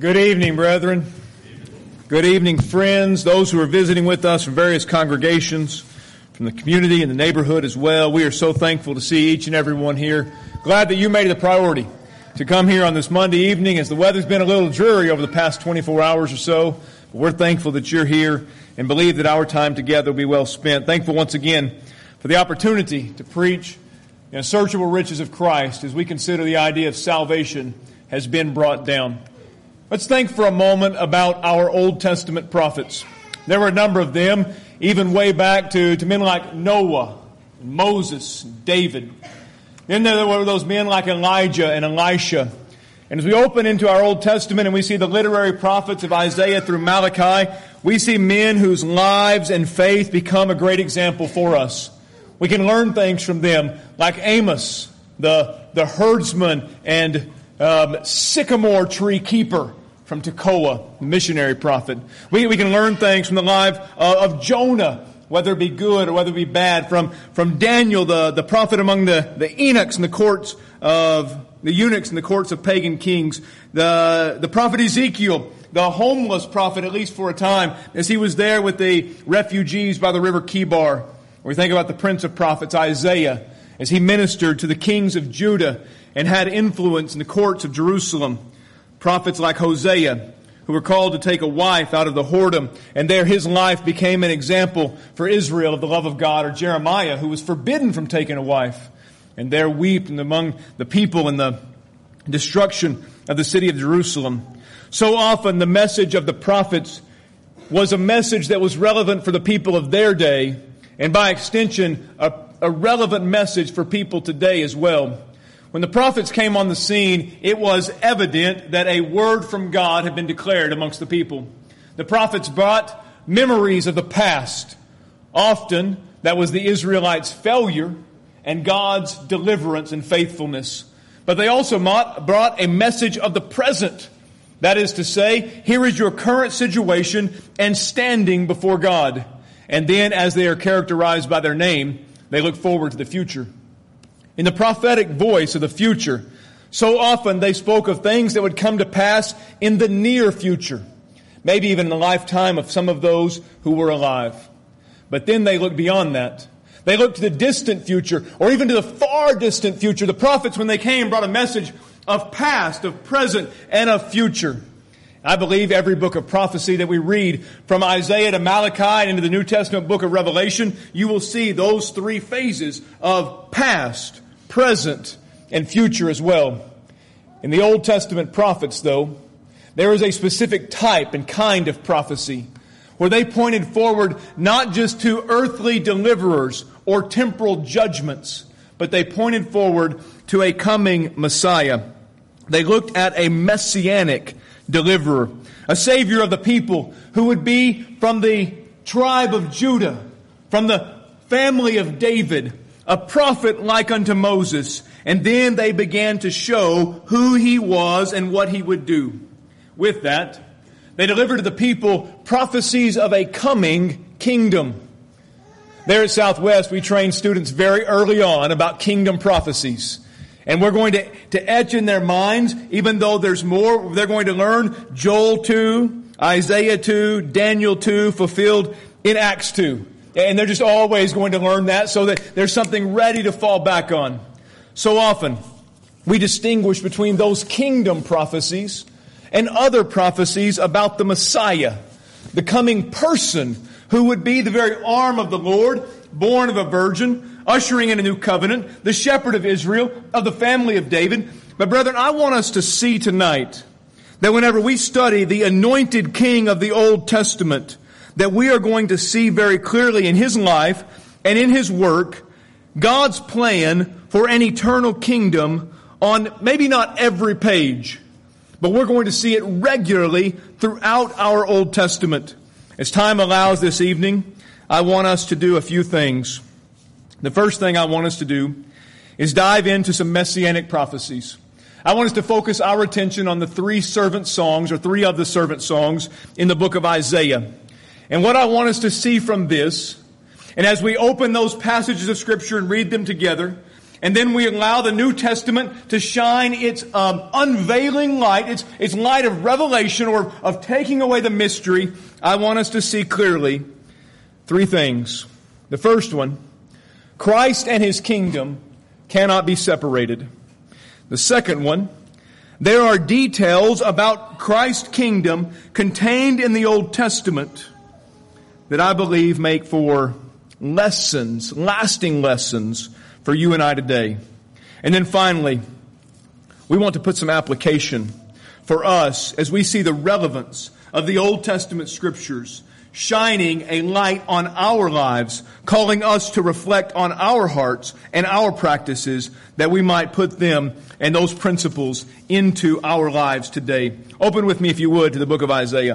Good evening, brethren. Good evening, friends, those who are visiting with us from various congregations, from the community and the neighborhood as well. We are so thankful to see each and every one here. Glad that you made it a priority to come here on this Monday evening, as the weather's been a little dreary over the past 24 hours or so. But we're thankful that you're here and believe that our time together will be well spent. Thankful once again for the opportunity to preach the unsearchable riches of Christ as we consider the idea of salvation has been brought down. Let's think for a moment about our Old Testament prophets. There were a number of them, even way back to men like Noah, Moses, David. Then there were those men like Elijah and Elisha. And as we open into our Old Testament and we see the literary prophets of Isaiah through Malachi, we see men whose lives and faith become a great example for us. We can learn things from them, like Amos, the herdsman and sycamore tree keeper from Tekoa, missionary prophet. We can learn things from the life of Jonah, whether it be good or whether it be bad, from Daniel, the prophet among the eunuchs in the courts of pagan kings, the prophet Ezekiel, the homeless prophet, at least for a time, as he was there with the refugees by the river Kibar. We think about the prince of prophets, Isaiah, as he ministered to the kings of Judah and had influence in the courts of Jerusalem. Prophets like Hosea, who were called to take a wife out of the whoredom, and there his life became an example for Israel of the love of God. Or Jeremiah, who was forbidden from taking a wife, and there wept among the people in the destruction of the city of Jerusalem. So often the message of the prophets was a message that was relevant for the people of their day, and by extension, a relevant message for people today as well. When the prophets came on the scene, it was evident that a word from God had been declared amongst the people. The prophets brought memories of the past. Often, that was the Israelites' failure and God's deliverance and faithfulness. But they also brought a message of the present. That is to say, here is your current situation and standing before God. And then, as they are characterized by their name, they look forward to the future. In the prophetic voice of the future, so often they spoke of things that would come to pass in the near future, maybe even in the lifetime of some of those who were alive. But then they looked beyond that. They looked to the distant future, or even to the far distant future. The prophets, when they came, brought a message of past, of present, and of future. I believe every book of prophecy that we read, from Isaiah to Malachi and into the New Testament book of Revelation, you will see those three phases of past, present, and future as well. In the Old Testament prophets, though, there is a specific type and kind of prophecy where they pointed forward not just to earthly deliverers or temporal judgments, but they pointed forward to a coming Messiah. They looked at a messianic deliverer, a savior of the people who would be from the tribe of Judah, from the family of David, a prophet like unto Moses. And then they began to show who he was and what he would do. With that, they delivered to the people prophecies of a coming kingdom. There at Southwest, we train students very early on about kingdom prophecies. And we're going to etch in their minds, even though there's more, they're going to learn Joel 2, Isaiah 2, Daniel 2, fulfilled in Acts 2. And they're just always going to learn that so that there's something ready to fall back on. So often, we distinguish between those kingdom prophecies and other prophecies about the Messiah, the coming person who would be the very arm of the Lord, born of a virgin, ushering in a new covenant, the shepherd of Israel, of the family of David. But brethren, I want us to see tonight that whenever we study the anointed king of the Old Testament, that we are going to see very clearly in his life and in his work God's plan for an eternal kingdom on maybe not every page, but we're going to see it regularly throughout our Old Testament. As time allows this evening, I want us to do a few things. The first thing I want us to do is dive into some messianic prophecies. I want us to focus our attention on the three of the servant songs in the book of Isaiah. And what I want us to see from this, and as we open those passages of Scripture and read them together, and then we allow the New Testament to shine its unveiling light, its light of revelation or of taking away the mystery, I want us to see clearly three things. The first one, Christ and His kingdom cannot be separated. The second one, there are details about Christ's kingdom contained in the Old Testament that I believe make for lessons, lasting lessons for you and I today. And then finally, we want to put some application for us as we see the relevance of the Old Testament Scriptures shining a light on our lives, calling us to reflect on our hearts and our practices that we might put them and those principles into our lives today. Open with me, if you would, to the book of Isaiah.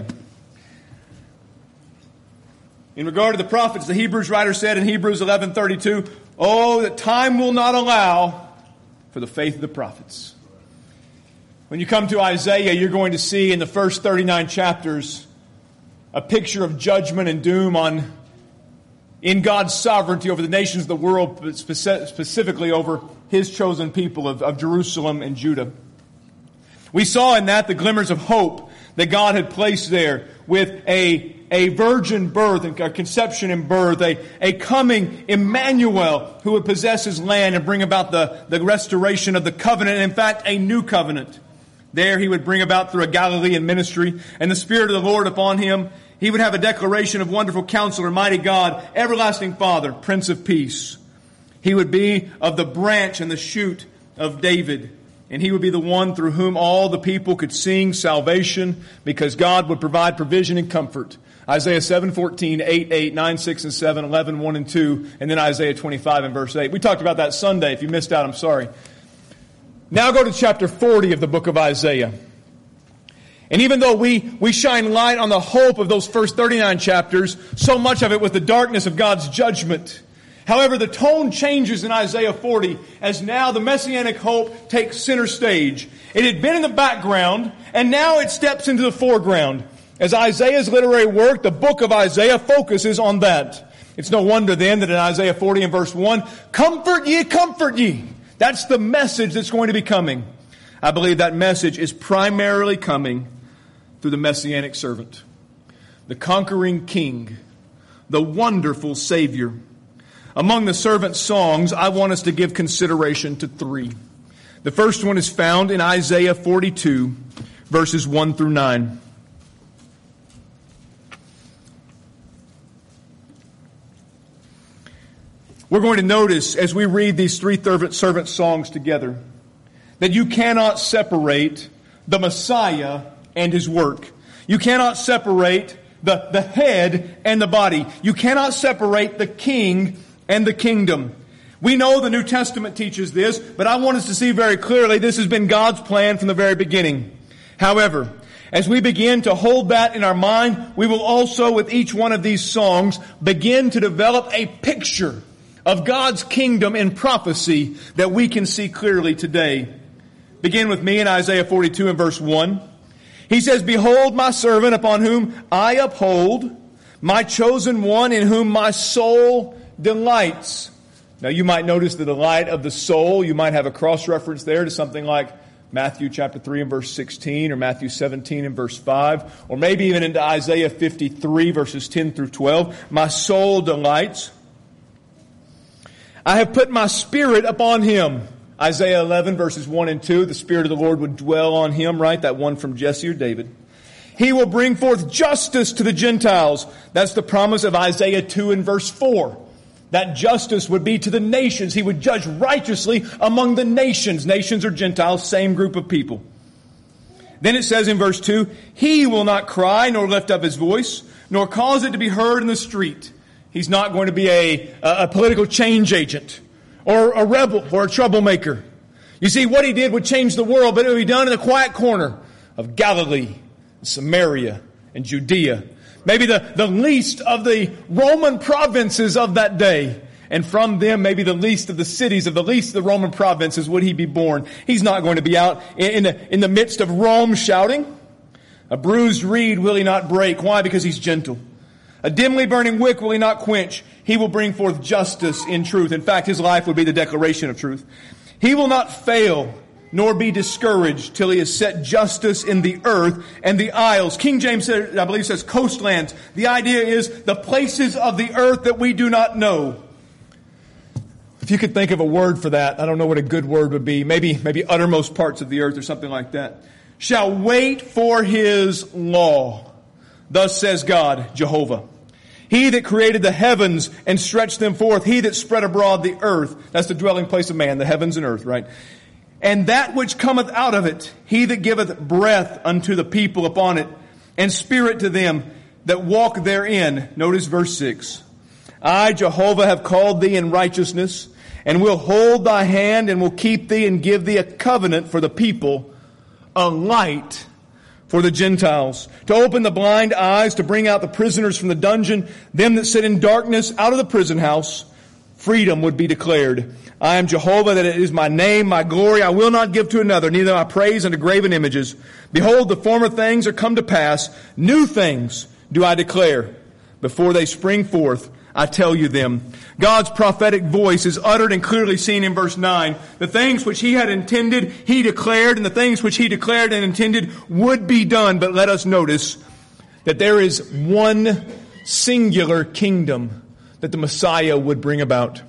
In regard to the prophets, the Hebrews writer said in Hebrews 11:32, "Oh, that time will not allow for the faith of the prophets." When you come to Isaiah, you're going to see in the first 39 chapters a picture of judgment and doom in God's sovereignty over the nations of the world, but specifically over His chosen people of Jerusalem and Judah. We saw in that the glimmers of hope that God had placed there with a virgin birth and a conception and birth, a coming Emmanuel who would possess His land and bring about the restoration of the covenant, and in fact, a new covenant. There He would bring about through a Galilean ministry, and the Spirit of the Lord upon Him. He would have a declaration of Wonderful Counselor, Mighty God, Everlasting Father, Prince of Peace. He would be of the branch and the shoot of David. And He would be the one through whom all the people could sing salvation, because God would provide provision and comfort. Isaiah 7:14, 8:8, 9:6 and 7, 11:1 and 2, and then Isaiah 25 and verse 8. We talked about that Sunday. If you missed out, I'm sorry. Now go to chapter 40 of the book of Isaiah. And even though we shine light on the hope of those first 39 chapters, so much of it was the darkness of God's judgment. However, the tone changes in Isaiah 40 as now the messianic hope takes center stage. It had been in the background, and now it steps into the foreground. As Isaiah's literary work, the book of Isaiah focuses on that. It's no wonder then that in Isaiah 40 and verse 1, comfort ye. That's the message that's going to be coming. I believe that message is primarily coming through the messianic servant, the conquering king, the wonderful Savior. Among the servant songs, I want us to give consideration to three. The first one is found in Isaiah 42, verses 1 through 9. We're going to notice as we read these three servant songs together that you cannot separate the Messiah and His work. You cannot separate the head and the body. You cannot separate the king and the kingdom. We know the New Testament teaches this, but I want us to see very clearly this has been God's plan from the very beginning. However, as we begin to hold that in our mind, we will also, with each one of these songs, begin to develop a picture of God's kingdom in prophecy that we can see clearly today. Begin with me in Isaiah 42 and verse 1. He says, "Behold my servant upon whom I uphold, my chosen one in whom my soul delights." Now you might notice the delight of the soul. You might have a cross-reference there to something like Matthew chapter 3 and verse 16, or Matthew 17 and verse 5, or maybe even into Isaiah 53 verses 10 through 12. My soul delights. I have put my spirit upon him. Isaiah 11 verses 1 and 2, the Spirit of the Lord would dwell on him, right? That one from Jesse or David. He will bring forth justice to the Gentiles. That's the promise of Isaiah 2 and verse 4. That justice would be to the nations. He would judge righteously among the nations. Nations or Gentiles, same group of people. Then it says in verse 2, he will not cry nor lift up his voice, nor cause it to be heard in the street. He's not going to be a political change agent, or a rebel, or a troublemaker. You see, what he did would change the world, but it would be done in a quiet corner of Galilee, Samaria, and Judea. Maybe the least of the Roman provinces of that day. And from them, maybe the least of the cities of the least of the Roman provinces would he be born. He's not going to be out in the midst of Rome shouting. A bruised reed will he not break. Why? Because he's gentle. A dimly burning wick will he not quench. He will bring forth justice in truth. In fact, his life would be the declaration of truth. He will not fail nor be discouraged till he has set justice in the earth and the isles. King James, said, I believe, says coastlands. The idea is the places of the earth that we do not know. If you could think of a word for that, I don't know what a good word would be. Maybe uttermost parts of the earth or something like that. Shall wait for his law. Thus says God, Jehovah. He that created the heavens and stretched them forth. He that spread abroad the earth. That's the dwelling place of man, the heavens and earth, right? And that which cometh out of it. He that giveth breath unto the people upon it. And spirit to them that walk therein. Notice verse 6. I, Jehovah, have called thee in righteousness, and will hold thy hand, and will keep thee, and give thee a covenant for the people, a light for the Gentiles, to open the blind eyes, to bring out the prisoners from the dungeon, them that sit in darkness out of the prison house. Freedom would be declared. I am Jehovah, that it is my name, my glory. I will not give to another, neither my praise unto graven images. Behold, the former things are come to pass. New things do I declare. Before they spring forth, I tell you them. God's prophetic voice is uttered and clearly seen in verse 9. The things which he had intended, he declared, and the things which he declared and intended would be done. But let us notice that there is one singular kingdom that the Messiah would bring about.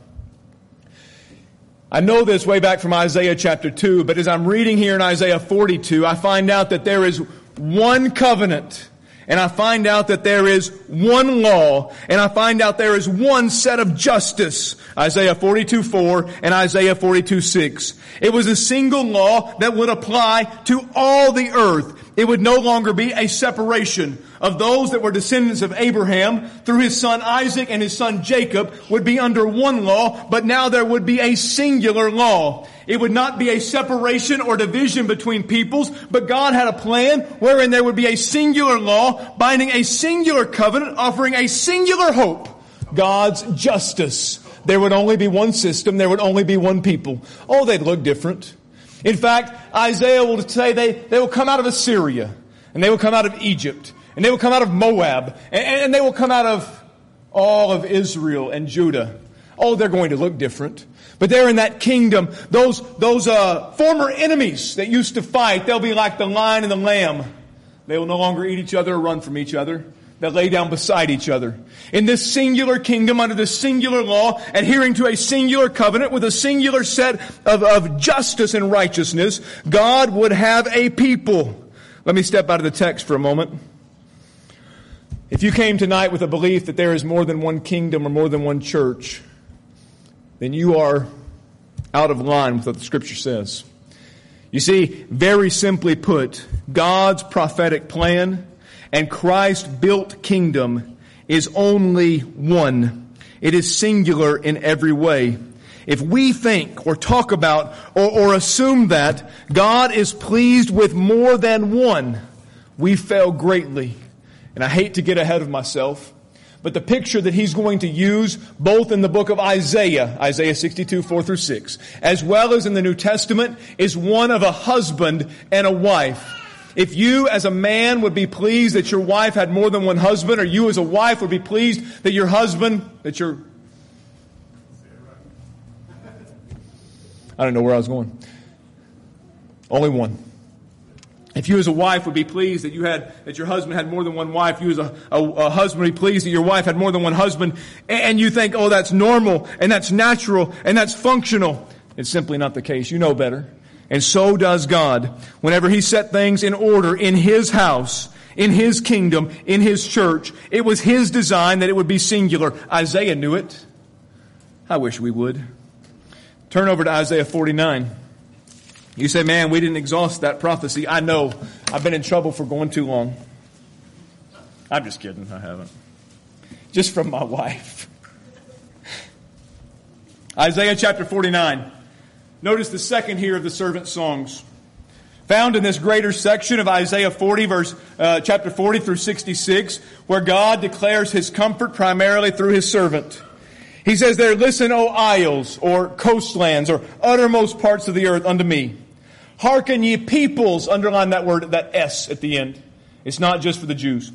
I know this way back from Isaiah chapter 2, but as I'm reading here in Isaiah 42, I find out that there is one covenant. And I find out that there is one law, and I find out there is one set of justice. Isaiah 42:4 and Isaiah 42:6. It was a single law that would apply to all the earth. It would no longer be a separation of those that were descendants of Abraham through his son Isaac and his son Jacob would be under one law, but now there would be a singular law. It would not be a separation or division between peoples, but God had a plan wherein there would be a singular law, binding a singular covenant, offering a singular hope, God's justice. There would only be one system, there would only be one people. Oh, they'd look different. In fact, Isaiah will say they will come out of Assyria, and they will come out of Egypt, and they will come out of Moab, and they will come out of all of Israel and Judah. Oh, they're going to look different. But they're in that kingdom. Those former enemies that used to fight, they'll be like the lion and the lamb. They will no longer eat each other or run from each other. They'll lay down beside each other. In this singular kingdom, under this singular law, adhering to a singular covenant with a singular set of justice and righteousness, God would have a people. Let me step out of the text for a moment. If you came tonight with a belief that there is more than one kingdom or more than one church, then you are out of line with what the Scripture says. You see, very simply put, God's prophetic plan and Christ-built kingdom is only one. It is singular in every way. If we think or talk about or assume that God is pleased with more than one, we fail greatly. And I hate to get ahead of myself, but the picture that he's going to use both in the book of Isaiah 62:4-6, as well as in the New Testament, is one of a husband and a wife. If you as a man would be pleased that your wife had more than one husband, or you as a wife would be pleased that your husband, I don't know where I was going. Only one. If you as a wife would be pleased that your husband had more than one wife, you as a husband would be pleased that your wife had more than one husband, and you think, oh, that's normal, and that's natural, and that's functional. It's simply not the case. You know better. And so does God. Whenever He set things in order in His house, in His kingdom, in His church, it was His design that it would be singular. Isaiah knew it. I wish we would. Turn over to Isaiah 49. You say, man, we didn't exhaust that prophecy. I know. I've been in trouble for going too long. I'm just kidding. I haven't. Just from my wife. Isaiah chapter 49. Notice the second here of the servant songs. Found in this greater section of Isaiah 40, chapter 40 through 66, where God declares His comfort primarily through His servant. He says there, listen, O isles, or coastlands, or uttermost parts of the earth unto me. Hearken ye peoples, underline that word, that S at the end. It's not just for the Jews.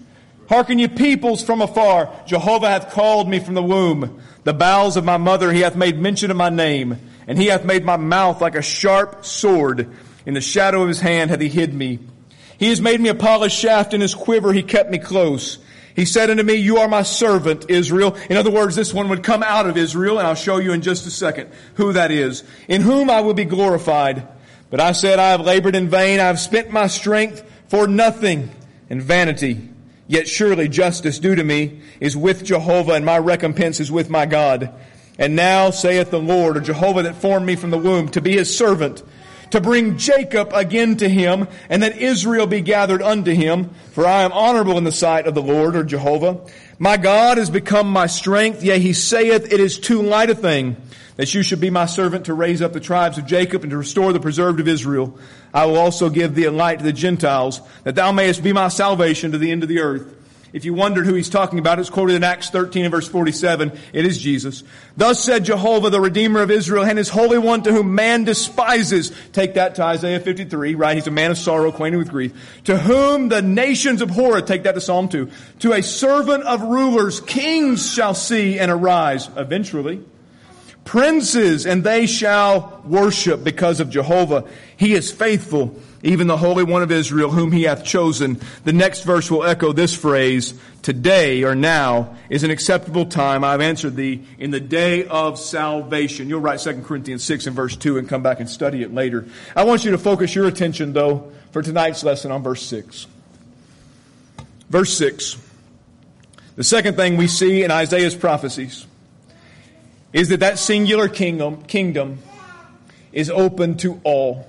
Hearken ye peoples from afar. Jehovah hath called me from the womb. The bowels of my mother he hath made mention of my name. And he hath made my mouth like a sharp sword. In the shadow of his hand hath he hid me. He has made me a polished shaft in his quiver. He kept me close. He said unto me, you are my servant, Israel. In other words, this one would come out of Israel, and I'll show you in just a second who that is. In whom I will be glorified. But I said, I have labored in vain. I have spent my strength for nothing and vanity. Yet surely justice due to me is with Jehovah, and my recompense is with my God. And now saith the Lord, or Jehovah that formed me from the womb, to be his servant, to bring Jacob again to him, and that Israel be gathered unto him. For I am honorable in the sight of the Lord, or Jehovah. My God is become my strength. Yea, he saith, it is too light a thing that you should be my servant to raise up the tribes of Jacob and to restore the preserved of Israel. I will also give thee a light to the Gentiles, that thou mayest be my salvation to the end of the earth. If you wondered who he's talking about, it's quoted in Acts 13 and verse 47. It is Jesus. Thus said Jehovah, the Redeemer of Israel, and his Holy One, to whom man despises. Take that to Isaiah 53, right? He's a man of sorrow, acquainted with grief. To whom the nations abhor. Take that to Psalm 2. To a servant of rulers, kings shall see and arise eventually. Princes, and they shall worship because of Jehovah. He is faithful, even the Holy One of Israel, whom he hath chosen. The next verse will echo this phrase, today or now is an acceptable time. I've answered thee in the day of salvation. You'll write 2 Corinthians 6 and verse 2 and come back and study it later. I want you to focus your attention, though, for tonight's lesson on verse 6. Verse 6. The second thing we see in Isaiah's prophecies is that singular kingdom is open to all.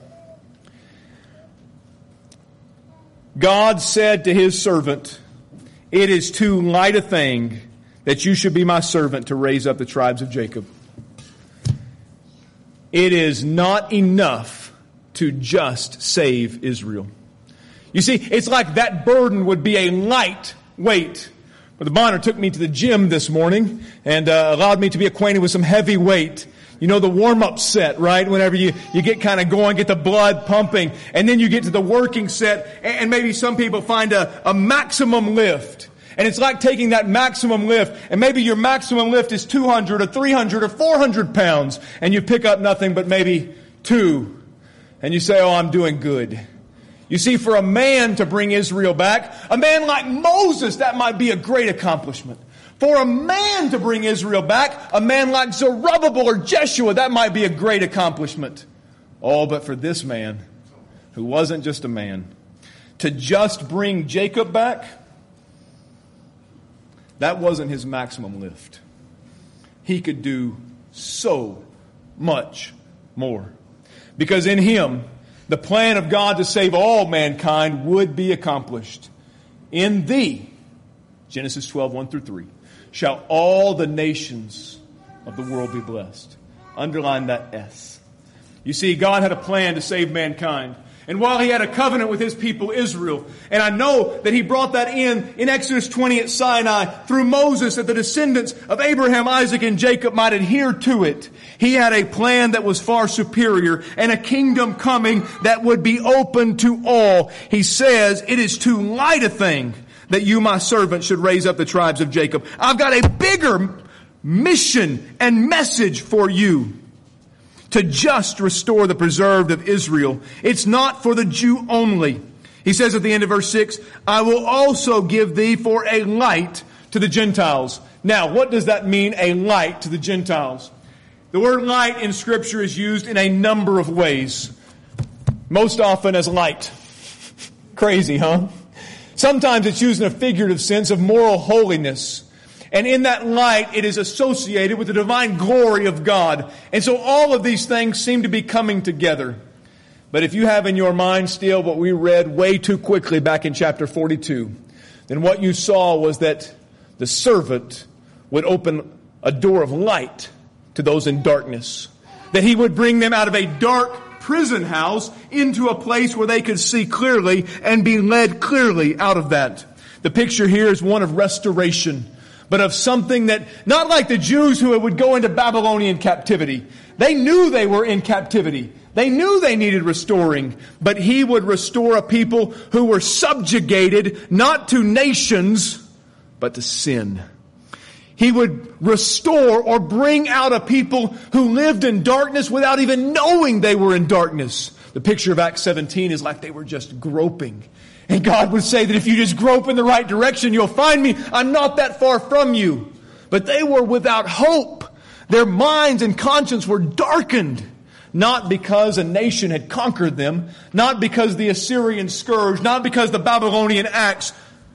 God said to his servant, it is too light a thing that you should be my servant to raise up the tribes of Jacob. It is not enough to just save Israel. You see, it's like that burden would be a light weight. Brother Bonner took me to the gym this morning and allowed me to be acquainted with some heavy weight. You know, the warm-up set, right? Whenever you get kind of going, get the blood pumping, and then you get to the working set, and maybe some people find a maximum lift. And it's like taking that maximum lift, and maybe your maximum lift is 200 or 300 or 400 pounds, and you pick up nothing but maybe 2. And you say, oh, I'm doing good. You see, for a man to bring Israel back, a man like Moses, that might be a great accomplishment. For a man to bring Israel back, a man like Zerubbabel or Jeshua, that might be a great accomplishment. Oh, but for this man, who wasn't just a man, to just bring Jacob back, that wasn't his maximum lift. He could do so much more. Because in him, the plan of God to save all mankind would be accomplished. In thee, Genesis 12, 1 through 3, shall all the nations of the world be blessed. Underline that S. You see, God had a plan to save mankind. And while he had a covenant with his people Israel, and I know that he brought that in Exodus 20 at Sinai through Moses, that the descendants of Abraham, Isaac, and Jacob might adhere to it. He had a plan that was far superior and a kingdom coming that would be open to all. He says, it is too light a thing that you, my servant, should raise up the tribes of Jacob. I've got a bigger mission and message for you. To just restore the preserved of Israel. It's not for the Jew only. He says at the end of verse 6, I will also give thee for a light to the Gentiles. Now, what does that mean, a light to the Gentiles? The word light in Scripture is used in a number of ways. Most often as light. Crazy, huh? Sometimes it's used in a figurative sense of moral holiness. And in that light, it is associated with the divine glory of God. And so all of these things seem to be coming together. But if you have in your mind still what we read way too quickly back in chapter 42, then what you saw was that the servant would open a door of light to those in darkness. That he would bring them out of a dark prison house into a place where they could see clearly and be led clearly out of that. The picture here is one of restoration. But of something that, not like the Jews who would go into Babylonian captivity. They knew they were in captivity. They knew they needed restoring. But he would restore a people who were subjugated, not to nations, but to sin. He would restore or bring out a people who lived in darkness without even knowing they were in darkness. The picture of Acts 17 is like they were just groping. And God would say that if you just grope in the right direction, you'll find me. I'm not that far from you. But they were without hope. Their minds and conscience were darkened. Not because a nation had conquered them. Not because the Assyrian scourge. Not because the Babylonian axe.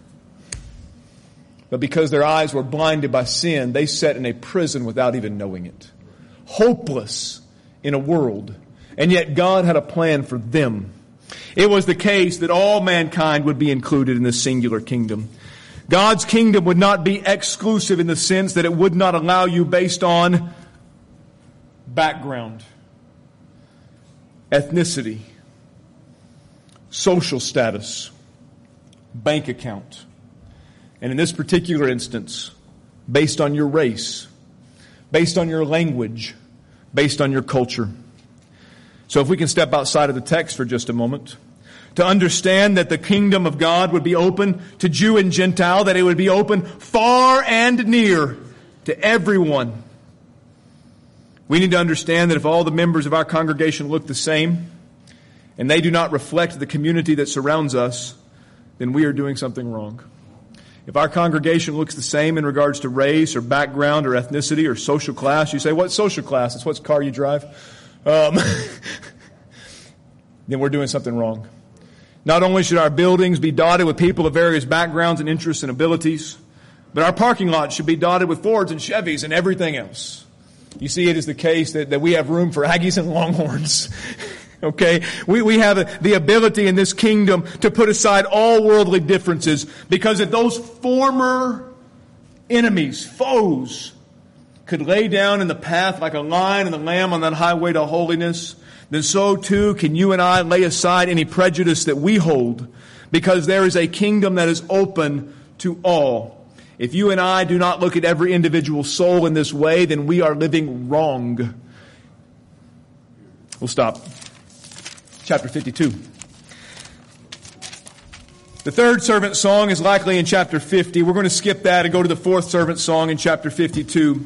But because their eyes were blinded by sin, they sat in a prison without even knowing it. Hopeless in a world. And yet God had a plan for them. It was the case that all mankind would be included in this singular kingdom. God's kingdom would not be exclusive in the sense that it would not allow you based on background, ethnicity, social status, bank account. And in this particular instance, based on your race, based on your language, based on your culture. So if we can step outside of the text for just a moment, to understand that the kingdom of God would be open to Jew and Gentile, that it would be open far and near to everyone. We need to understand that if all the members of our congregation look the same, and they do not reflect the community that surrounds us, then we are doing something wrong. If our congregation looks the same in regards to race or background or ethnicity or social class, you say, what social class? It's what car you drive. Then we're doing something wrong. Not only should our buildings be dotted with people of various backgrounds and interests and abilities, but our parking lot should be dotted with Fords and Chevys and everything else. You see, it is the case that we have room for Aggies and Longhorns. Okay, we have the ability in this kingdom to put aside all worldly differences, because if those former enemies, foes, could lay down in the path like a lion and the lamb on that highway to holiness, then so too can you and I lay aside any prejudice that we hold, because there is a kingdom that is open to all. If you and I do not look at every individual soul in this way, then we are living wrong. We'll stop. Chapter 52. The third servant song is likely in chapter 50. We're going to skip that and go to the fourth servant song in chapter 52.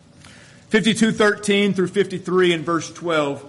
52:13 through 53 and verse 12.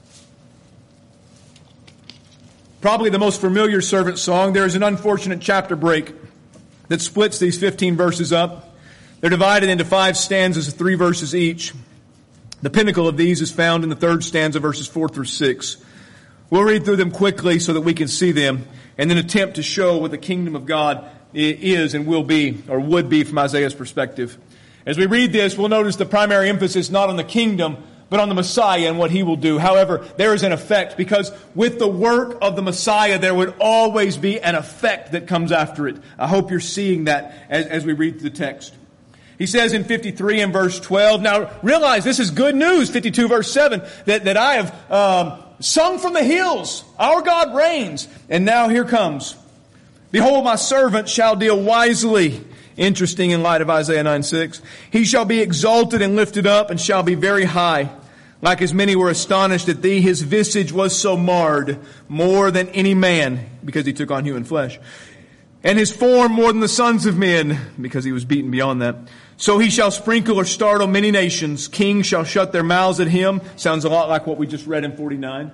Probably the most familiar servant song. There is an unfortunate chapter break that splits these 15 verses up. They're divided into 5 stanzas of 3 verses each. The pinnacle of these is found in the third stanza, verses 4 through 6. We'll read through them quickly so that we can see them, and then attempt to show what the kingdom of God is and will be, or would be from Isaiah's perspective. As we read this, we'll notice the primary emphasis not on the kingdom, but on the Messiah and what He will do. However, there is an effect, because with the work of the Messiah, there would always be an effect that comes after it. I hope you're seeing that as we read the text. He says in 53 and verse 12, now realize this is good news, 52 verse 7, that I have sung from the hills, our God reigns. And now here comes. Behold, my servant shall deal wisely. Interesting in light of Isaiah 9:6. He shall be exalted and lifted up, and shall be very high. Like as many were astonished at thee, his visage was so marred, more than any man, because he took on human flesh. And his form more than the sons of men, because he was beaten beyond that. So he shall sprinkle or startle many nations. Kings shall shut their mouths at him. Sounds a lot like what we just read in 49.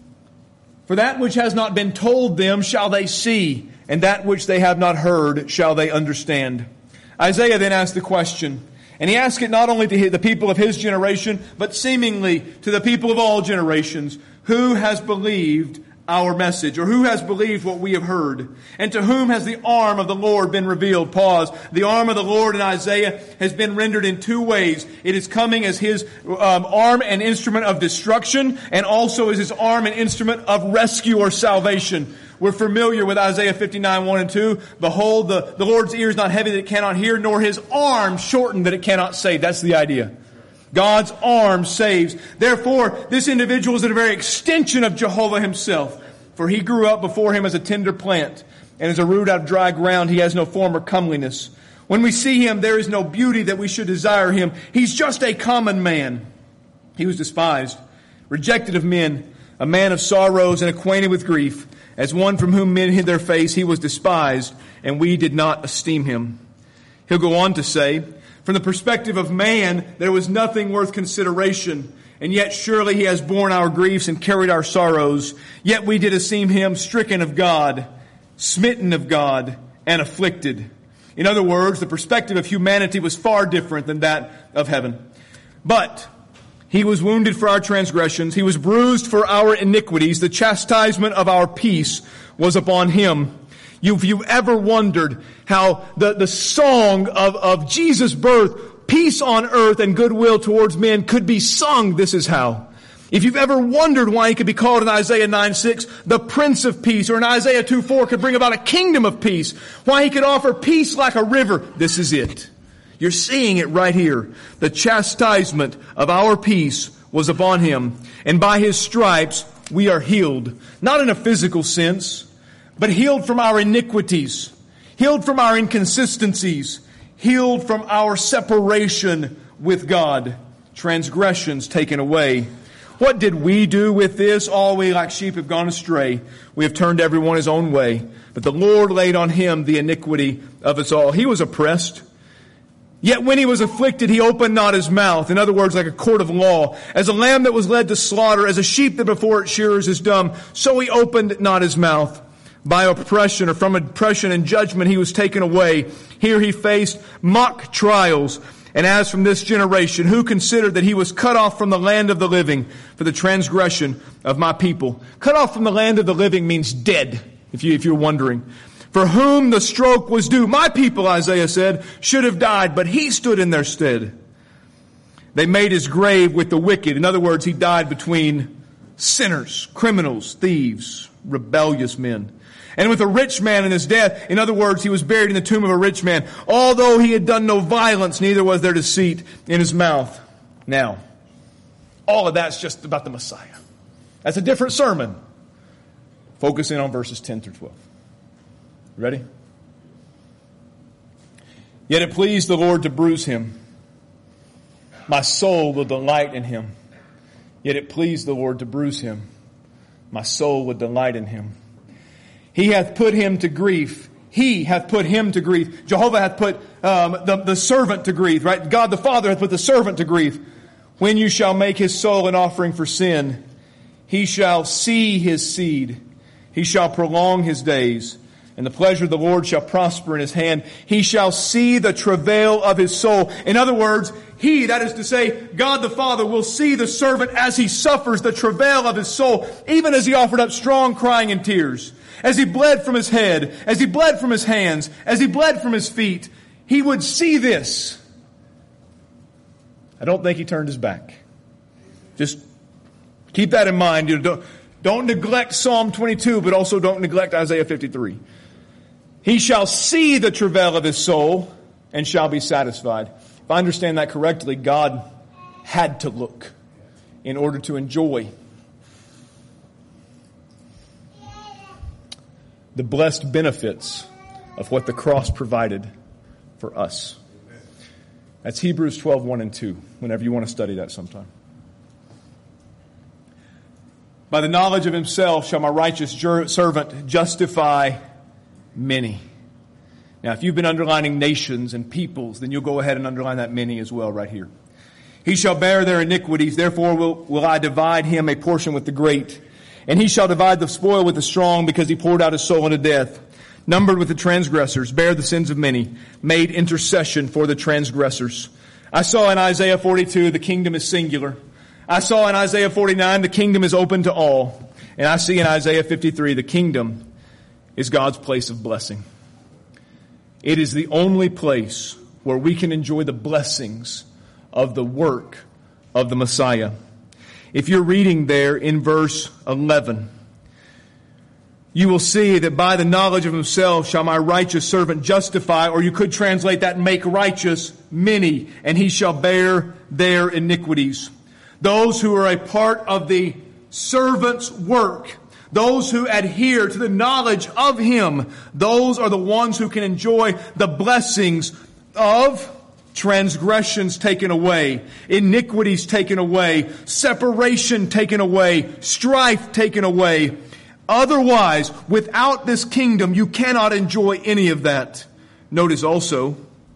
For that which has not been told them shall they see, and that which they have not heard shall they understand. Isaiah then asked the question, and he asked it not only to the people of his generation, but seemingly to the people of all generations. Who has believed our message, or who has believed what we have heard? And to whom has the arm of the Lord been revealed? Pause. The arm of the Lord in Isaiah has been rendered in 2 ways. It is coming as His arm and instrument of destruction, and also as His arm and instrument of rescue or salvation. We're familiar with Isaiah 59, 1 and 2. Behold, the Lord's ear is not heavy that it cannot hear, nor His arm shortened that it cannot save. That's the idea. God's arm saves. Therefore, this individual is a very extension of Jehovah Himself. For He grew up before Him as a tender plant, and as a root out of dry ground. He has no form or comeliness. When we see Him, there is no beauty that we should desire Him. He's just a common man. He was despised, rejected of men, a man of sorrows and acquainted with grief. As one from whom men hid their face, He was despised, and we did not esteem Him. He'll go on to say, from the perspective of man, there was nothing worth consideration, and yet surely he has borne our griefs and carried our sorrows. Yet we did esteem him stricken of God, smitten of God, and afflicted. In other words, the perspective of humanity was far different than that of heaven. But he was wounded for our transgressions. He was bruised for our iniquities. The chastisement of our peace was upon him. If you ever wondered how the song of Jesus' birth, peace on earth and goodwill towards men, could be sung, this is how. If you've ever wondered why he could be called in Isaiah 9:6 the Prince of Peace, or in Isaiah 2:4 could bring about a kingdom of peace, why he could offer peace like a river, this is it. You're seeing it right here. The chastisement of our peace was upon him, and by his stripes we are healed. Not in a physical sense, but healed from our iniquities, healed from our inconsistencies, healed from our separation with God, transgressions taken away. What did we do with this? All we like sheep have gone astray. We have turned everyone his own way. But the Lord laid on him the iniquity of us all. He was oppressed. Yet when he was afflicted, he opened not his mouth. In other words, like a court of law. As a lamb that was led to slaughter, as a sheep that before its shearers is dumb, so he opened not his mouth. By oppression, or from oppression and judgment, he was taken away. Here he faced mock trials. And as from this generation, who considered that he was cut off from the land of the living for the transgression of my people? Cut off from the land of the living means dead, if you're wondering. For whom the stroke was due. My people, Isaiah said, should have died, but he stood in their stead. They made his grave with the wicked. In other words, he died between sinners, criminals, thieves, rebellious men. And with a rich man in his death, in other words, he was buried in the tomb of a rich man. Although he had done no violence, neither was there deceit in his mouth. Now, all of that's just about the Messiah. That's a different sermon. Focus in on verses 10 through 12. Ready? Yet it pleased the Lord to bruise him. My soul will delight in him. Yet it pleased the Lord to bruise him. My soul will delight in him. He hath put him to grief. He hath put him to grief. Jehovah hath put the servant to grief, right? God the Father hath put the servant to grief. When you shall make his soul an offering for sin, he shall see his seed. He shall prolong his days. And the pleasure of the Lord shall prosper in his hand. He shall see the travail of his soul. In other words, he, that is to say, God the Father, will see the servant as he suffers the travail of his soul, even as he offered up strong crying and tears. As he bled from his head, as he bled from his hands, as he bled from his feet, he would see this. I don't think he turned his back. Just keep that in mind. Don't neglect Psalm 22, but also don't neglect Isaiah 53. He shall see the travail of his soul and shall be satisfied. If I understand that correctly, God had to look in order to enjoy the blessed benefits of what the cross provided for us. That's Hebrews 12, 1 and 2, whenever you want to study that sometime. By the knowledge of himself shall my righteous servant justify many. Now, if you've been underlining nations and peoples, then you'll go ahead and underline that many as well right here. He shall bear their iniquities, therefore will I divide him a portion with the great. And he shall divide the spoil with the strong, because he poured out his soul unto death. Numbered with the transgressors, bare the sins of many, made intercession for the transgressors. I saw in Isaiah 42, the kingdom is singular. I saw in Isaiah 49, the kingdom is open to all. And I see in Isaiah 53, the kingdom is God's place of blessing. It is the only place where we can enjoy the blessings of the work of the Messiah. If you're reading there in verse 11, you will see that by the knowledge of himself shall my righteous servant justify, or you could translate that make righteous many, and he shall bear their iniquities. Those who are a part of the servant's work, those who adhere to the knowledge of him, those are the ones who can enjoy the blessings of transgressions taken away, iniquities taken away, separation taken away, strife taken away. Otherwise, without this kingdom, you cannot enjoy any of that. Notice also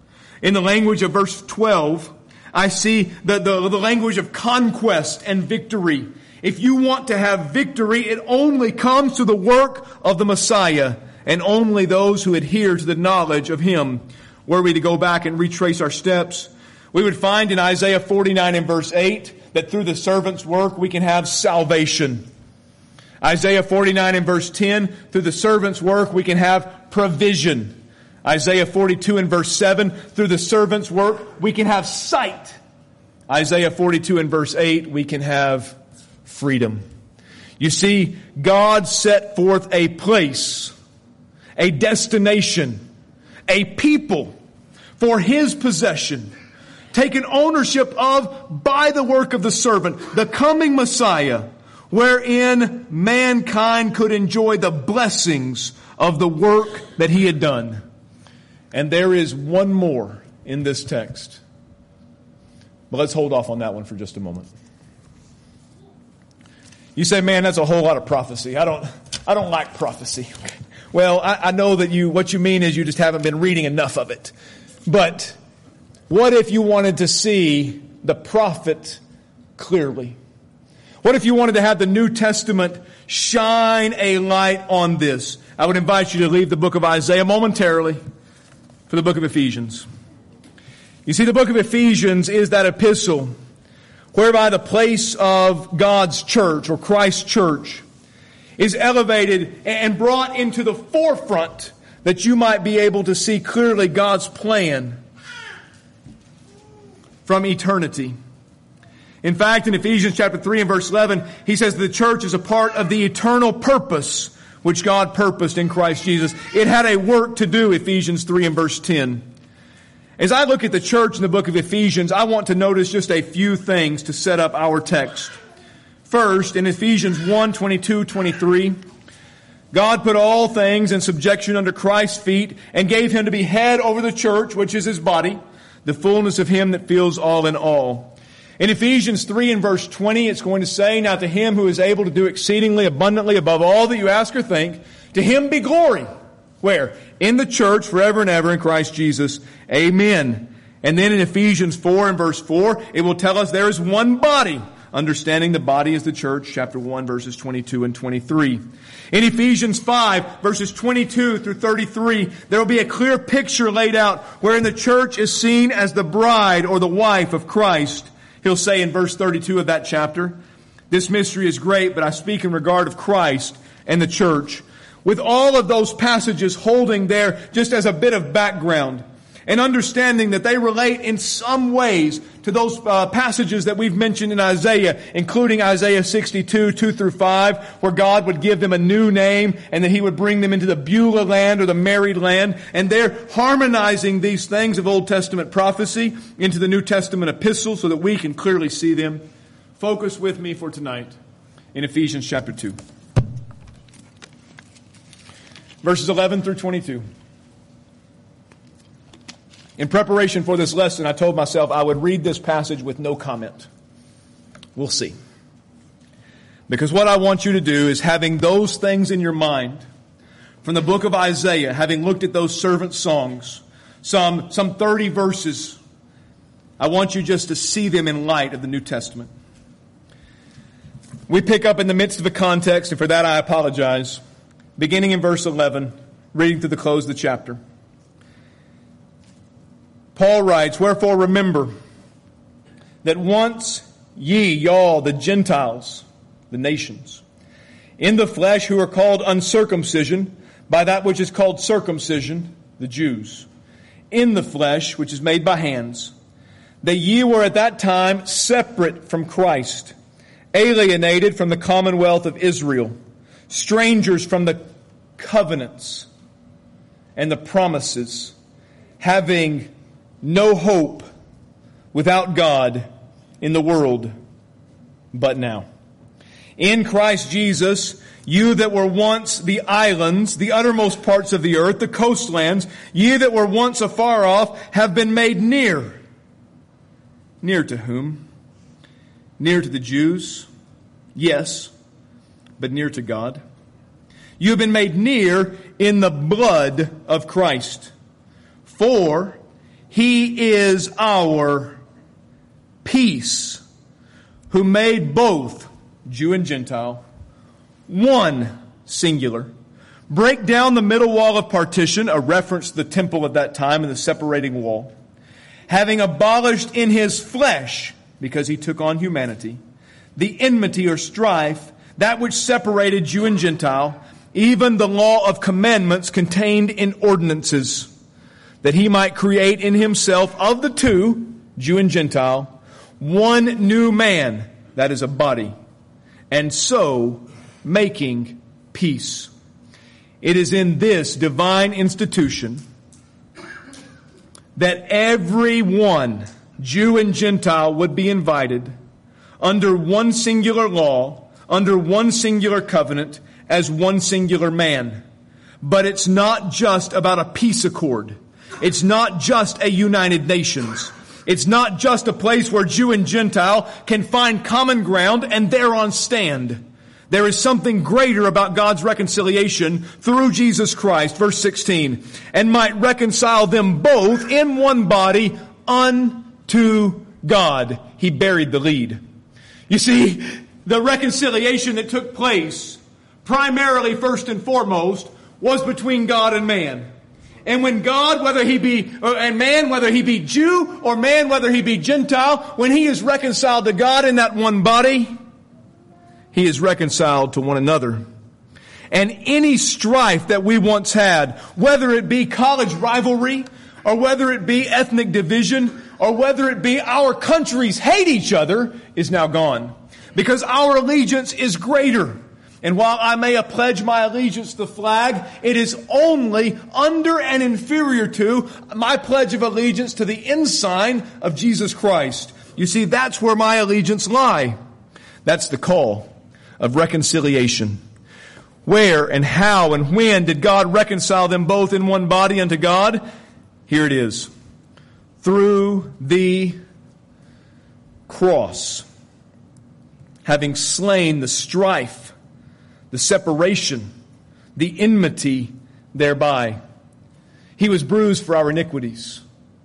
In the language of verse 12, I see the language of conquest and victory. If you want to have victory, it only comes through the work of the Messiah, and only those who adhere to the knowledge of Him. Were we to go back and retrace our steps, we would find in Isaiah 49 and verse 8 that through the servant's work we can have salvation. Isaiah 49 and verse 10, through the servant's work we can have provision. Isaiah 42 and verse 7, through the servant's work we can have sight. Isaiah 42 and verse 8, we can have freedom. You see, God set forth a place, a destination, a people for His possession, taken ownership of by the work of the servant, the coming Messiah, wherein mankind could enjoy the blessings of the work that He had done. And there is one more in this text. But let's hold off on that one for just a moment. You say, man, that's a whole lot of prophecy. I don't like prophecy. Well, I know that what you mean is you just haven't been reading enough of it. But what if you wanted to see the prophet clearly? What if you wanted to have the New Testament shine a light on this? I would invite you to leave the book of Isaiah momentarily for the book of Ephesians. You see, the book of Ephesians is that epistle whereby the place of God's church or Christ's church is elevated and brought into the forefront that you might be able to see clearly God's plan from eternity. In fact, in Ephesians chapter 3 and verse 11, he says the church is a part of the eternal purpose which God purposed in Christ Jesus. It had a work to do, Ephesians 3 and verse 10. As I look at the church in the book of Ephesians, I want to notice just a few things to set up our text. First, in Ephesians 1, 22, 23, God put all things in subjection under Christ's feet and gave Him to be head over the church, which is His body, the fullness of Him that fills all in all. In Ephesians 3 and verse 20, it's going to say, now to Him who is able to do exceedingly abundantly above all that you ask or think, to Him be glory. Where? In the church forever and ever in Christ Jesus. Amen. And then in Ephesians 4 and verse 4, it will tell us there is one body, understanding the body is the church, chapter 1, verses 22 and 23. In Ephesians 5, verses 22 through 33, there will be a clear picture laid out wherein the church is seen as the bride or the wife of Christ. He'll say in verse 32 of that chapter, this mystery is great, but I speak in regard of Christ and the church. With all of those passages holding there just as a bit of background and understanding that they relate in some ways to those passages that we've mentioned in Isaiah, including Isaiah 62, 2 through 5, where God would give them a new name and that He would bring them into the Beulah land or the married land. And they're harmonizing these things of Old Testament prophecy into the New Testament epistle so that we can clearly see them. Focus with me for tonight in Ephesians chapter 2. Verses 11 through 22. In preparation for this lesson, I told myself I would read this passage with no comment. We'll see. Because what I want you to do is, having those things in your mind from the book of Isaiah, having looked at those servant songs, some 30 verses, I want you just to see them in light of the New Testament. We pick up in the midst of a context, and for that I apologize. Beginning in verse 11, reading to the close of the chapter. Paul writes, wherefore remember that once ye, y'all, the Gentiles, the nations, in the flesh who are called uncircumcision, by that which is called circumcision, the Jews, in the flesh which is made by hands, that ye were at that time separate from Christ, alienated from the commonwealth of Israel, strangers from the covenants and the promises, having no hope without God in the world but now. In Christ Jesus, you that were once the islands, the uttermost parts of the earth, the coastlands, ye that were once afar off, have been made near. Near to whom? Near to the Jews? Yes, but near to God. You have been made near in the blood of Christ. For He is our peace, who made both Jew and Gentile one, singular. Break down the middle wall of partition, a reference to the temple at that time and the separating wall. Having abolished in his flesh, because he took on humanity, the enmity or strife, that which separated Jew and Gentile, even the law of commandments contained in ordinances, that he might create in himself of the two, Jew and Gentile, one new man, that is a body, and so making peace. It is in this divine institution that everyone, Jew and Gentile, would be invited under one singular law, under one singular covenant, as one singular man. But it's not just about a peace accord. It's not just a United Nations. It's not just a place where Jew and Gentile can find common ground and thereon stand. There is something greater about God's reconciliation through Jesus Christ, verse 16, and might reconcile them both in one body unto God. He buried the lead. You see, the reconciliation that took place, primarily, first and foremost, was between God and man. And when God, whether he be, and man, whether he be Jew, or man, whether he be Gentile, when he is reconciled to God in that one body, he is reconciled to one another. And any strife that we once had, whether it be college rivalry, or whether it be ethnic division, or whether it be our countries hate each other, is now gone. Because our allegiance is greater. And while I may pledge my allegiance to the flag, it is only under and inferior to my pledge of allegiance to the ensign of Jesus Christ. You see, that's where my allegiance lie. That's the call of reconciliation. Where and how and when did God reconcile them both in one body unto God? Here it is. Through the cross. Having slain the strife, the separation, the enmity thereby. He was bruised for our iniquities.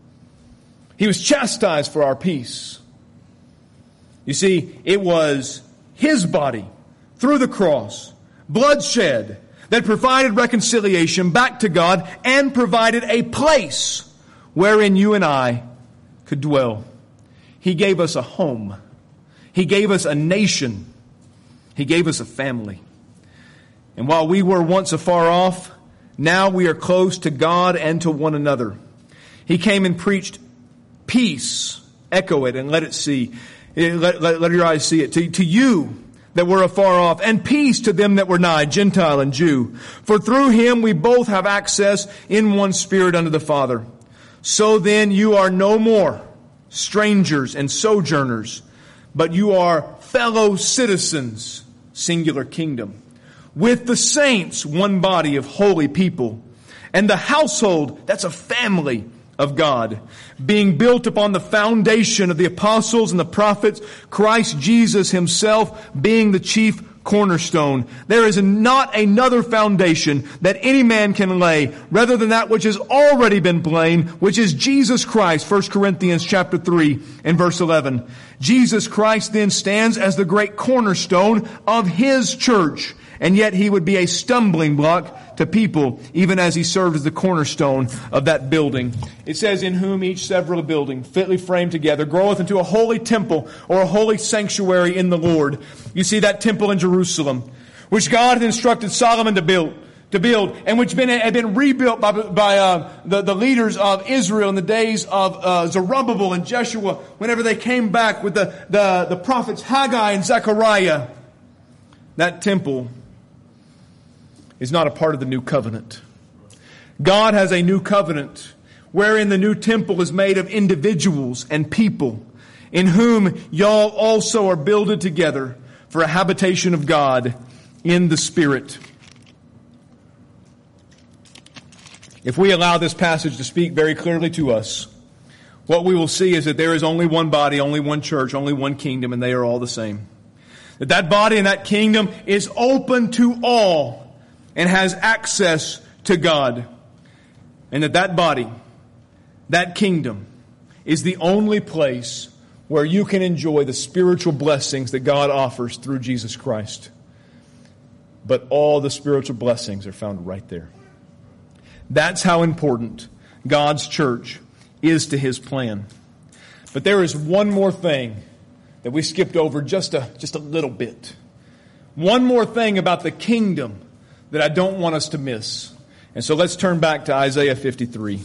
He was chastised for our peace. You see, it was His body, through the cross, bloodshed, that provided reconciliation back to God and provided a place wherein you and I could dwell. He gave us a home. He gave us a nation. He gave us a family. And while we were once afar off, now we are close to God and to one another. He came and preached peace. Echo it and let it see. Let your eyes see it. To you that were afar off, and peace to them that were nigh, Gentile and Jew. For through Him we both have access in one Spirit unto the Father. So then you are no more strangers and sojourners, but you are fellow citizens, singular kingdom, with the saints, one body of holy people, and the household, that's a family of God, being built upon the foundation of the apostles and the prophets, Christ Jesus Himself being the chief cornerstone. There is not another foundation that any man can lay rather than that which has already been laid, which is Jesus Christ, 1 Corinthians chapter 3 and verse 11. Jesus Christ then stands as the great cornerstone of His church, and yet He would be a stumbling block to people, even as He served as the cornerstone of that building. It says, in whom each several building, fitly framed together, groweth into a holy temple or a holy sanctuary in the Lord. You see that temple in Jerusalem, which God had instructed Solomon to build, and which had been rebuilt by the leaders of Israel in the days of Zerubbabel and Jeshua, whenever they came back with the prophets Haggai and Zechariah. That temple is not a part of the new covenant. God has a new covenant wherein the new temple is made of individuals and people, in whom y'all also are builded together for a habitation of God in the Spirit. If we allow this passage to speak very clearly to us, what we will see is that there is only one body, only one church, only one kingdom, and they are all the same. That body and that kingdom is open to all and has access to God. And that body that kingdom is the only place where you can enjoy the spiritual blessings that God offers through Jesus Christ. But all the spiritual blessings are found right there. That's how important God's church is to His plan. But there is one more thing that we skipped over just a little bit. One more thing about the kingdom that I don't want us to miss. And so let's turn back to Isaiah 53.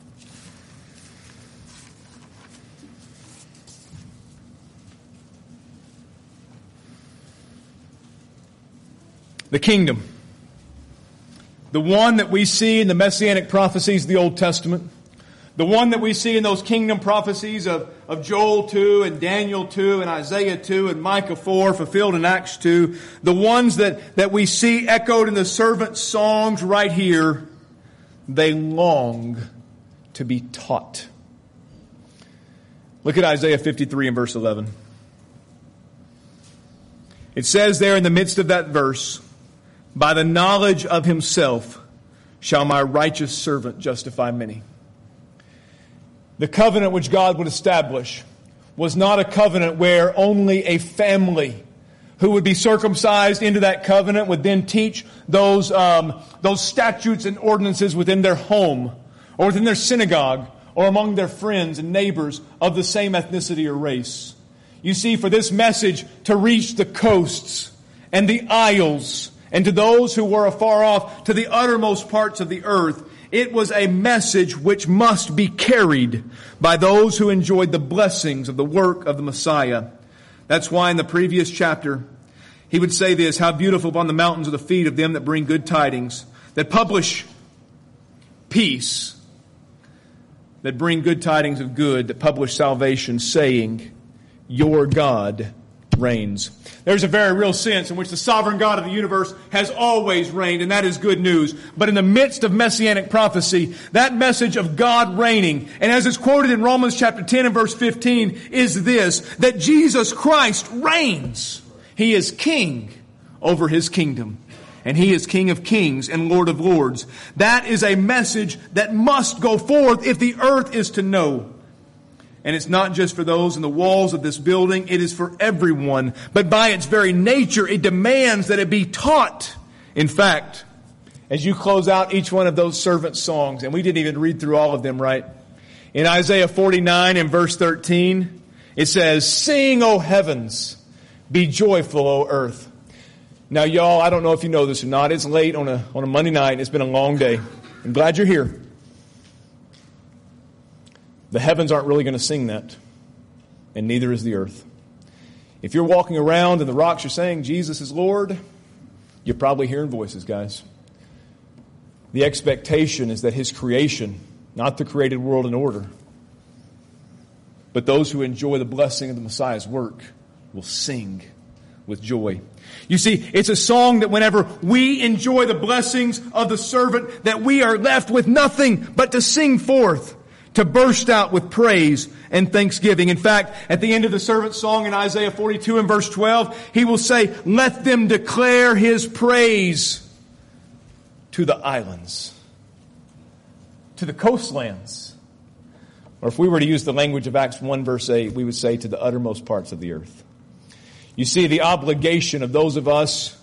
The kingdom. The one that we see in the Messianic prophecies of the Old Testament. The one that we see in those kingdom prophecies of Joel 2 and Daniel 2 and Isaiah 2 and Micah 4 fulfilled in Acts 2. The ones that we see echoed in the servant songs right here. They long to be taught. Look at Isaiah 53 and verse 11. It says there in the midst of that verse, "By the knowledge of Himself shall my righteous servant justify many." The covenant which God would establish was not a covenant where only a family who would be circumcised into that covenant would then teach those statutes and ordinances within their home or within their synagogue or among their friends and neighbors of the same ethnicity or race. You see, for this message to reach the coasts and the isles and to those who were afar off, to the uttermost parts of the earth, it was a message which must be carried by those who enjoyed the blessings of the work of the Messiah. That's why in the previous chapter, he would say this, "How beautiful upon the mountains are the feet of them that bring good tidings, that publish peace, that bring good tidings of good, that publish salvation, saying, your God reigns." There's a very real sense in which the sovereign God of the universe has always reigned, and that is good news. But in the midst of Messianic prophecy, that message of God reigning, and as it's quoted in Romans chapter 10 and verse 15, is this, that Jesus Christ reigns. He is king over His kingdom, and He is King of kings and Lord of lords. That is a message that must go forth if the earth is to know. And it's not just for those in the walls of this building. It is for everyone. But by its very nature, it demands that it be taught. In fact, as you close out each one of those servant songs, and we didn't even read through all of them, right? In Isaiah 49 and verse 13, it says, "Sing, O heavens, be joyful, O earth." Now, y'all, I don't know if you know this or not. It's late on a Monday night. It's been a long day. I'm glad you're here. The heavens aren't really going to sing that, and neither is the earth. If you're walking around and the rocks are saying Jesus is Lord, you're probably hearing voices, guys. The expectation is that His creation, not the created world and order, but those who enjoy the blessing of the Messiah's work will sing with joy. You see, it's a song that whenever we enjoy the blessings of the servant, that we are left with nothing but to sing forth, to burst out with praise and thanksgiving. In fact, at the end of the servant song in Isaiah 42 and verse 12, he will say, "Let them declare His praise to the islands," to the coastlands. Or if we were to use the language of Acts 1 verse 8, we would say to the uttermost parts of the earth. You see, the obligation of those of us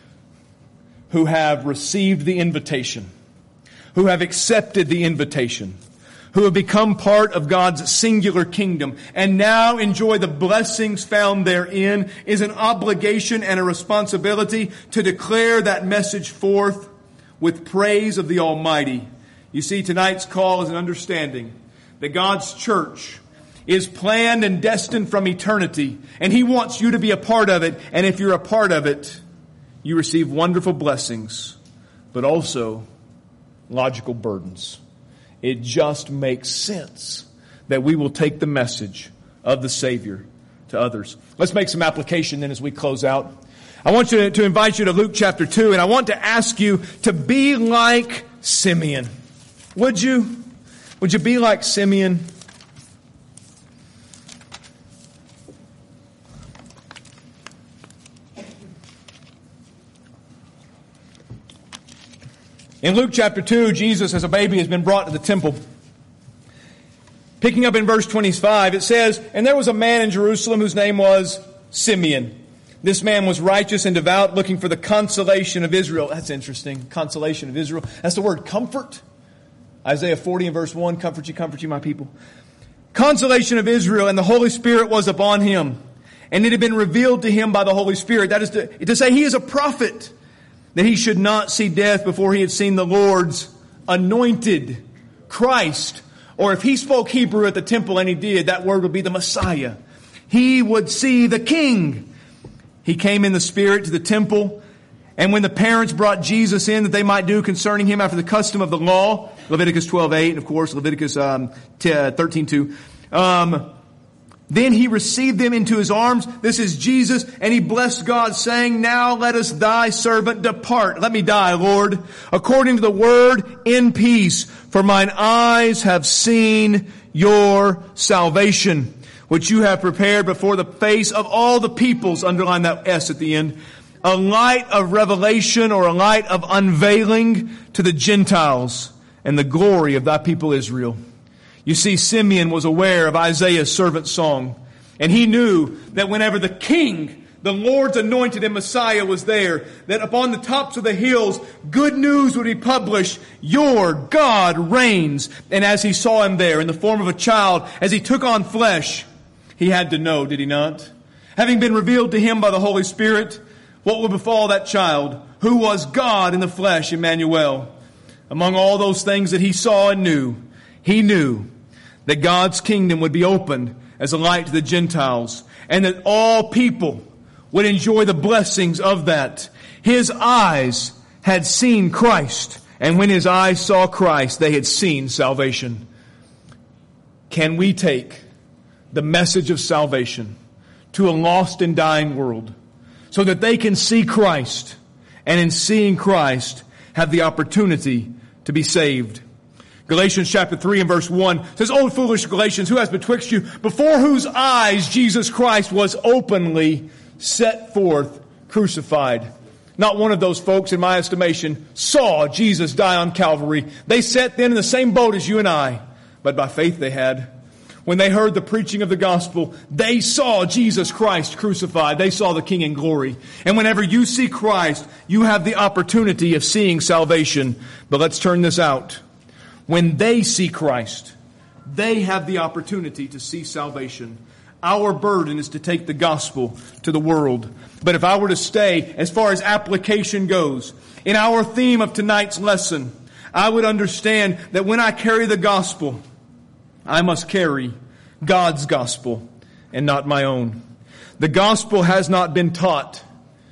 who have received the invitation, who have accepted the invitation, who have become part of God's singular kingdom and now enjoy the blessings found therein, is an obligation and a responsibility to declare that message forth with praise of the Almighty. You see, tonight's call is an understanding that God's church is planned and destined from eternity, and He wants you to be a part of it. And if you're a part of it, you receive wonderful blessings, but also logical burdens. It just makes sense that we will take the message of the Savior to others. Let's make some application then as we close out. I want to invite you to Luke chapter 2, and I want to ask you to be like Simeon. Would you? Would you be like Simeon? In Luke chapter 2, Jesus as a baby has been brought to the temple. Picking up in verse 25, it says, "And there was a man in Jerusalem whose name was Simeon. This man was righteous and devout, looking for the consolation of Israel." That's interesting. Consolation of Israel. That's the word comfort. Isaiah 40 and verse 1, comfort you, my people. Consolation of Israel, and the Holy Spirit was upon him. And it had been revealed to him by the Holy Spirit. That is to say, he is a prophet, that he should not see death before he had seen the Lord's anointed Christ. Or if he spoke Hebrew at the temple, and he did, that word would be the Messiah. He would see the King. He came in the Spirit to the temple, and when the parents brought Jesus in that they might do concerning him after the custom of the law, Leviticus 12:8, and of course Leviticus 13:2, then he received them into his arms. This is Jesus, and he blessed God, saying, "Now let us thy servant depart. Let me die, Lord, according to the word, in peace. For mine eyes have seen your salvation, which you have prepared before the face of all the peoples." Underline that S at the end. "A light of revelation," or a light of unveiling, "to the Gentiles, and the glory of thy people Israel." You see, Simeon was aware of Isaiah's servant song, and he knew that whenever the King, the Lord's anointed and Messiah, was there, that upon the tops of the hills, good news would be published. Your God reigns. And as he saw him there in the form of a child, as he took on flesh, he had to know, did he not? Having been revealed to him by the Holy Spirit, what would befall that child, who was God in the flesh, Emmanuel? Among all those things that he saw and knew, he knew that God's kingdom would be opened as a light to the Gentiles, and that all people would enjoy the blessings of that. His eyes had seen Christ, and when his eyes saw Christ, they had seen salvation. Can we take the message of salvation to a lost and dying world so that they can see Christ, and in seeing Christ have the opportunity to be saved? Galatians chapter 3 and verse 1 says, "O foolish Galatians, who has betwixt you, before whose eyes Jesus Christ was openly set forth, crucified." Not one of those folks, in my estimation, saw Jesus die on Calvary. They sat then in the same boat as you and I, but by faith they had. When they heard the preaching of the gospel, they saw Jesus Christ crucified. They saw the King in glory. And whenever you see Christ, you have the opportunity of seeing salvation. But let's turn this out. When they see Christ, they have the opportunity to see salvation. Our burden is to take the gospel to the world. But if I were to stay as far as application goes, in our theme of tonight's lesson, I would understand that when I carry the gospel, I must carry God's gospel and not my own. The gospel has not been taught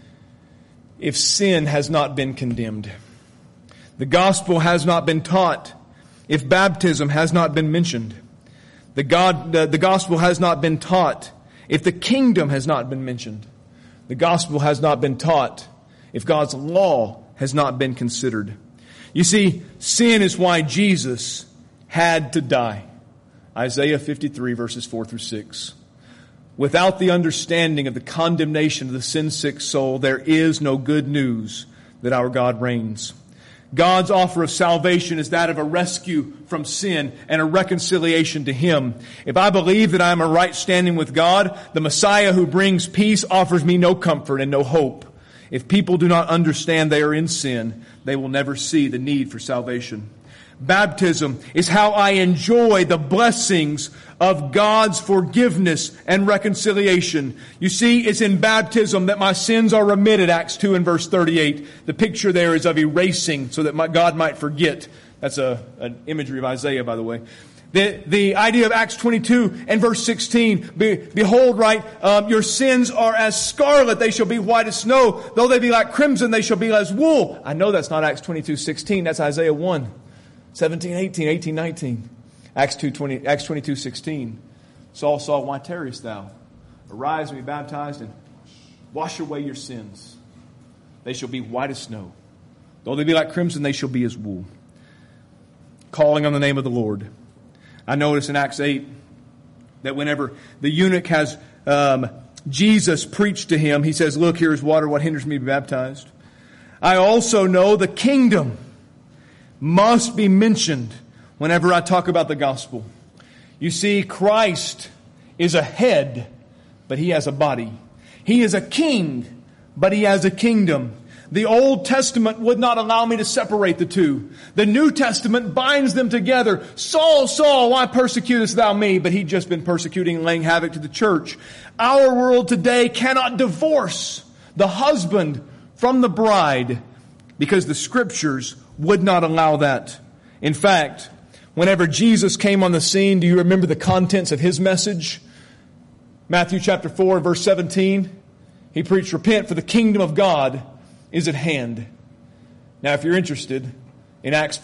if sin has not been condemned. The gospel has not been taught if baptism has not been mentioned. The gospel has not been taught if the kingdom has not been mentioned. The gospel has not been taught if God's law has not been considered. You see, sin is why Jesus had to die. Isaiah 53 verses 4 through 6. Without the understanding of the condemnation of the sin-sick soul, there is no good news that our God reigns. God's offer of salvation is that of a rescue from sin and a reconciliation to Him. If I believe that I am in right standing with God, the Messiah who brings peace offers me no comfort and no hope. If people do not understand they are in sin, they will never see the need for salvation. Baptism is how I enjoy the blessings of God's forgiveness and reconciliation. You see, it's in baptism that my sins are remitted, Acts 2 and verse 38. The picture there is of erasing so that God might forget. That's an imagery of Isaiah, by the way. The idea of Acts 22 and verse 16, behold, your sins are as scarlet, they shall be white as snow. Though they be like crimson, they shall be as wool. I know that's not Acts 22:16, that's Isaiah 1. 17, 18, 18, 19. Acts 22:16. Saul, Saul, why tarriest thou? Arise and be baptized and wash away your sins. They shall be white as snow. Though they be like crimson, they shall be as wool. Calling on the name of the Lord. I notice in Acts 8 that whenever the eunuch has Jesus preached to him, he says, look, here is water, what hinders me to be baptized? I also know the kingdom must be mentioned whenever I talk about the gospel. You see, Christ is a head, but He has a body. He is a king, but He has a kingdom. The Old Testament would not allow me to separate the two. The New Testament binds them together. Saul, Saul, why persecutest thou me? But he'd just been persecuting and laying havoc to the church. Our world today cannot divorce the husband from the bride because the Scriptures would not allow that. In fact, whenever Jesus came on the scene, do you remember the contents of His message? Matthew chapter 4, verse 17. He preached, repent, for the kingdom of God is at hand. Now, if you're interested, in Matthew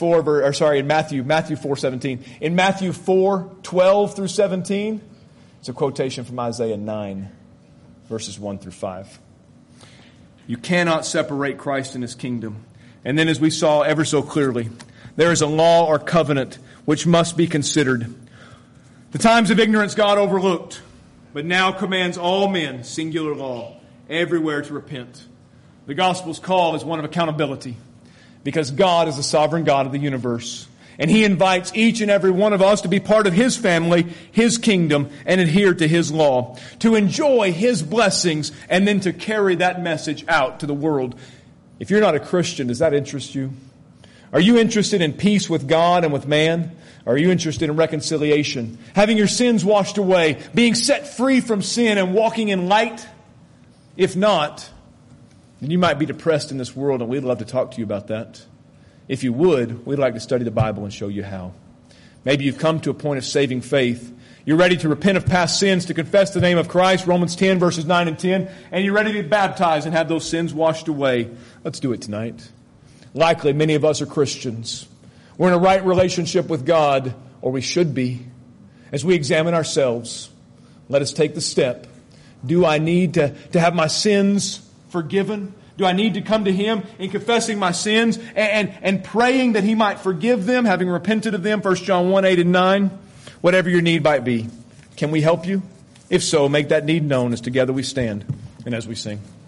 4:17. In Matthew 4:12 through 17, it's a quotation from Isaiah 9, verses 1 through 5. You cannot separate Christ and His kingdom. And then, as we saw ever so clearly, there is a law or covenant which must be considered. The times of ignorance God overlooked, but now commands all men, singular law, everywhere to repent. The gospel's call is one of accountability, because God is the sovereign God of the universe. And He invites each and every one of us to be part of His family, His kingdom, and adhere to His law, to enjoy His blessings, and then to carry that message out to the world. If you're not a Christian, does that interest you? Are you interested in peace with God and with man? Or are you interested in reconciliation? Having your sins washed away, being set free from sin and walking in light? If not, then you might be depressed in this world, and we'd love to talk to you about that. If you would, we'd like to study the Bible and show you how. Maybe you've come to a point of saving faith. You're ready to repent of past sins, to confess the name of Christ, Romans 10, verses 9 and 10, and you're ready to be baptized and have those sins washed away. Let's do it tonight. Likely, many of us are Christians. We're in a right relationship with God, or we should be. As we examine ourselves, let us take the step. Do I need to have my sins forgiven? Do I need to come to Him in confessing my sins and praying that He might forgive them, having repented of them? 1 John 1, 8 and 9. Whatever your need might be. Can we help you? If so, make that need known as together we stand and as we sing.